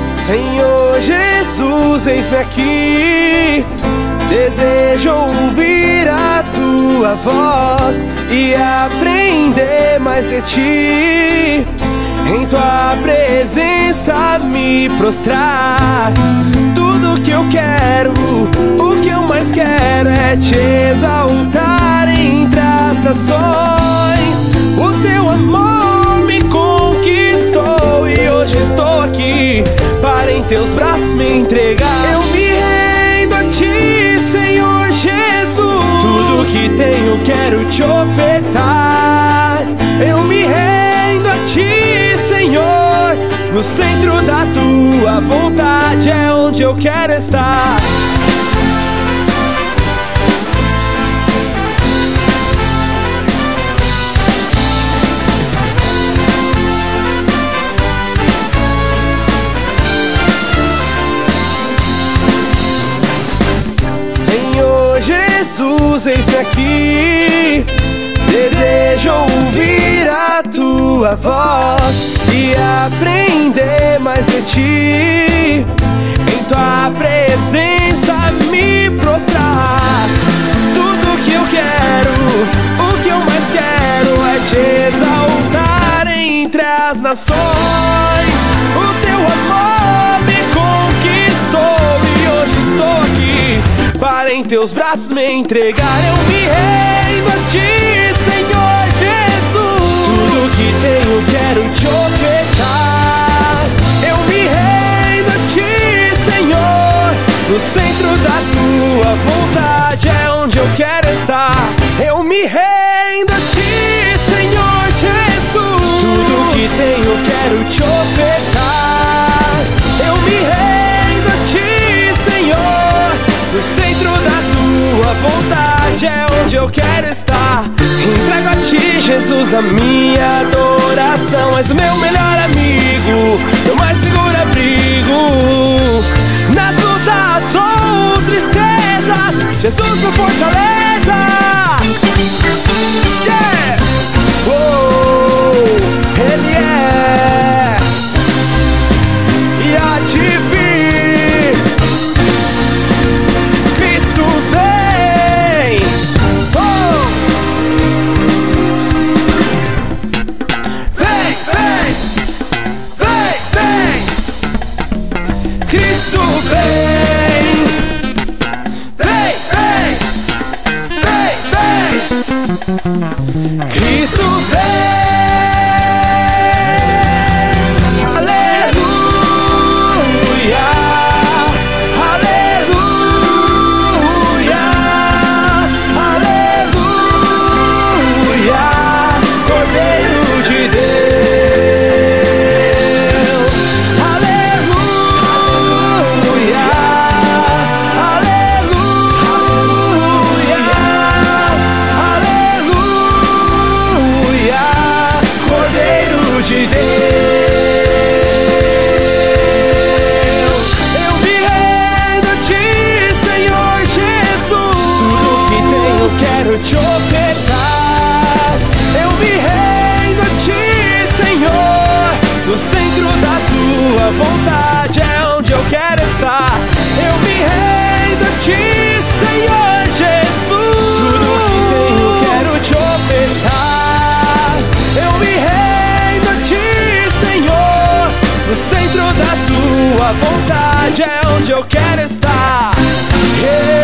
Senhor Jesus, eis-me aqui. Desejo ouvir a tua voz e aprender mais de ti. Em tua presença me prostrar. Tudo que eu quero, o que eu mais quero é te exaltar entre as nações. O teu amor me conquistou e hoje estou aqui para em teus braços me entregar. Eu me rendo a ti, Senhor Jesus. Tudo que tenho quero te ofertar. Eu me rendo a ti, Senhor. No centro da tua vontade é onde eu quero estar. Senhor Jesus, eis-me aqui. Desejo ouvir a tua voz e aprender mais de ti. Em tua presença me prostrar. Tudo que eu quero, o que eu mais quero é te exaltar entre as nações. O teu amor me conquistou e hoje estou aqui para em teus braços me entregar. Eu me rendo a ti, Senhor Jesus. Tudo que tenho quero te ofertar. Eu me rendo a ti, Senhor. No centro da tua vontade é onde eu quero estar. Eu me rendo a ti, Senhor Jesus. Tudo que tenho quero te ofertar. Eu me rendo a ti, Senhor. No centro da tua vontade é onde eu quero estar. Entrego a ti, Jesus, a minha adoração. És o meu melhor amigo, meu mais seguro abrigo. Nas lutas ou tristezas, Jesus me fortaleza. Yeah! Oh, Ele é. E a te vir, Cristo vem. Oh! Vem, vem, vem, vem. Cristo vem. Vem, vem, vem, vem. Cristo vem. Quero te ofertar. Eu me rendo a ti, Senhor. No centro da tua vontade é onde eu quero estar. Eu me rendo a ti, Senhor Jesus. Tudo que tenho quero te ofertar. Eu me rendo a ti, Senhor. No centro da tua vontade é onde eu quero estar.